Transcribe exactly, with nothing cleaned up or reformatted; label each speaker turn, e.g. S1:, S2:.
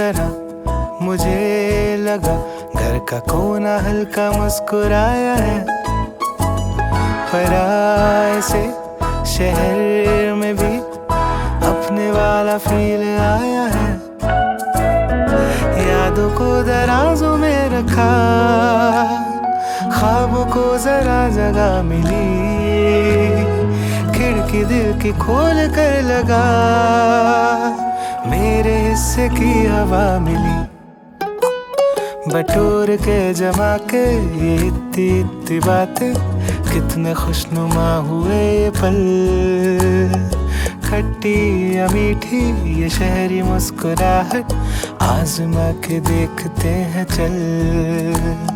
S1: तरह मुझे लगा घर का कोना हल्का मुस्कुराया है। पर आए से शहर में भी अपने वाला फील आया है। यादों को दराजों में रखा, ख्वाबों को जरा जगह मिली, खिड़की दिल की खोल कर लगा, मेरे हिस्से की हवा मिली। बटोर के जमा के ये इत्ती इत्ती बातें, कितने खुशनुमा हुए ये पल। खट्टी या मीठी ये शहरी मुस्कुराहट, आजमा के देखते हैं चल।